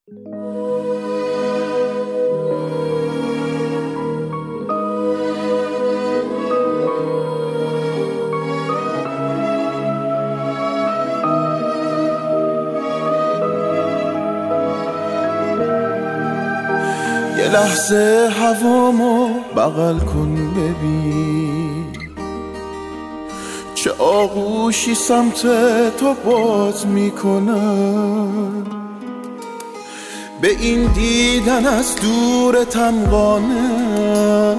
یه لحظه هوامو بغل کن ببین، چه آغوشی سمت تو باز میکنم. به این دیدن از دورتم قانم،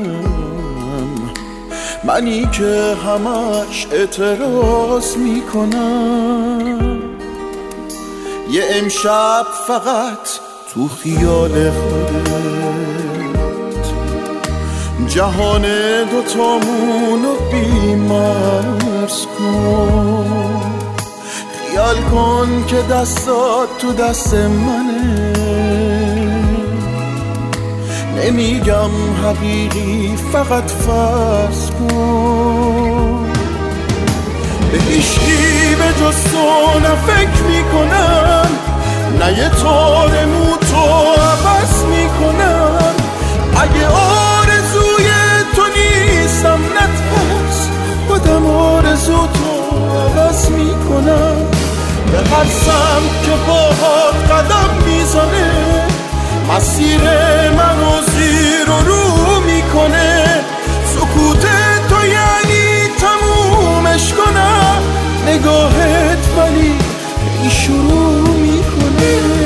منی که همش اعتراض میکنم. یه امشب فقط تو خیال خودت جهان دوتامونو بی‌مرز کن. خیال کن که دستات تو دست منه، نمیگم حقیقی فقط فرض کن. به هیچکی به جز تو نه فکر میکنم، نه یه تار مو تو عوض میکنم. اگه آرزوی تو نیستم نترس، خودم آرزو تو عوض میکنم. به هر سمت که باهات قدم میزنه، مسیر منو زیر و رو میکنه. سکوت تو یعنی تمومش کنم، نگاهت ولی ای شروع میکنه.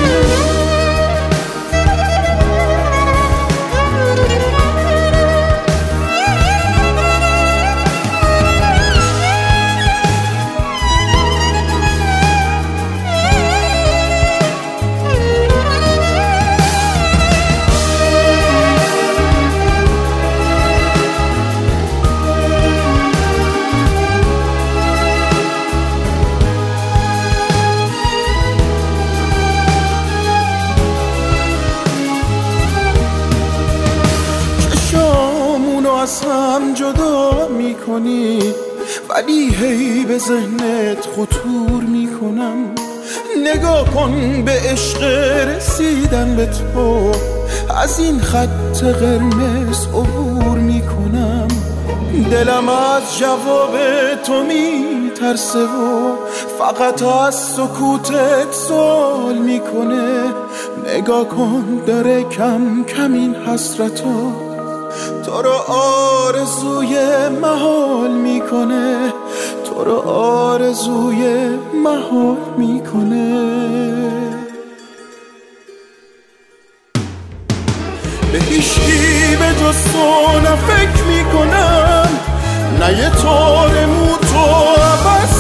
از هم جدا میکنی، ولی هی به ذهنت خطور میکنم. نگاه کن به عشق رسیدن به تو، از این خط قرمز عبور میکنم. دلم از جواب تو میترسه و فقط از سکوتت سوال میکنه. نگاه کن داره کم کم این حسرتو تو رو آرزوی محال میکنه، تو رو آرزوی محال میکنه. به هیچکی به جز تو نه فکر میکنم، نه یه تار مو تو عوض